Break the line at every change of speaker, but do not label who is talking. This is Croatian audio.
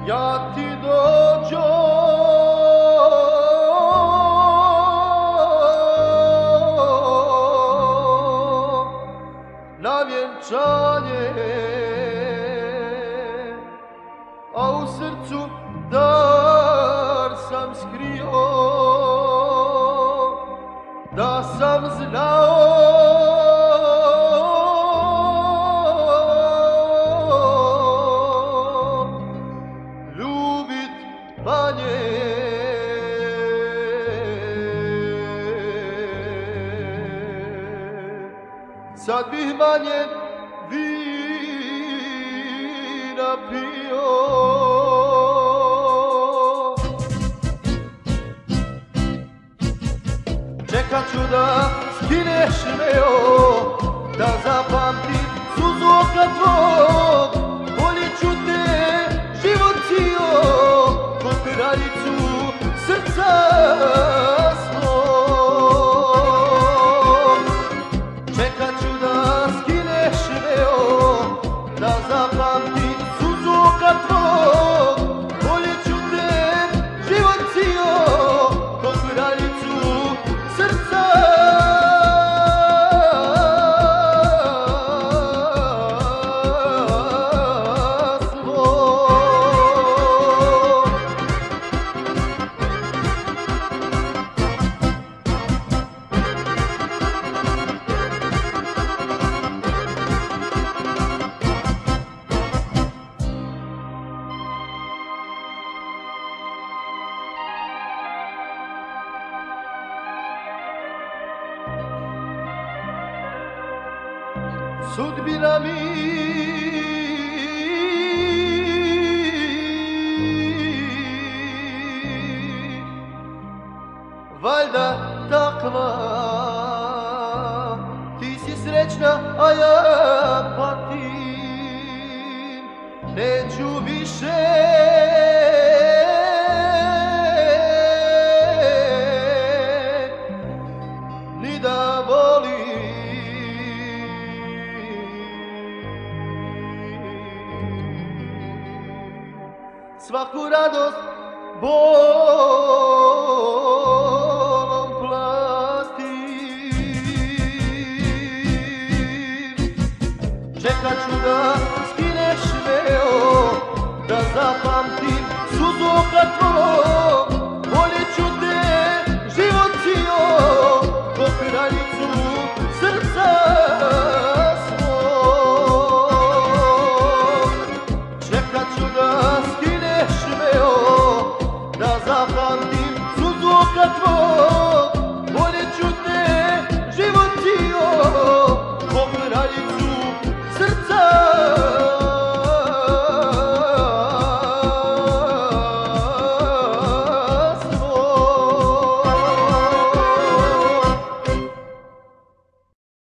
ja ti dođo na vjenčanje, a u srcu dar sam skrio, da sam znao ljubit manje. Sad bih manje vina pio. Čekat ću da skineš veo, da zapamtim suzu oka tvog. Volit ću te život cijel, ko kraljicu srca svog. Čekat ću da skineš veo, da zapamtim suzu oka tvog. Volit ću te život cijel, ko kraljicu srca svog. Sudbina mi valjda takva, ti si srećna, a ja patim. Neću više ni da volim. Svaku radost bolom plastim. Čekat ću da skineš veo, da zapamtim suzu oka tvog. Volit ću te život cijel, ko kraljicu srca svog. Čekat ću da skineš veo, da zapamtim suzu oka tvog.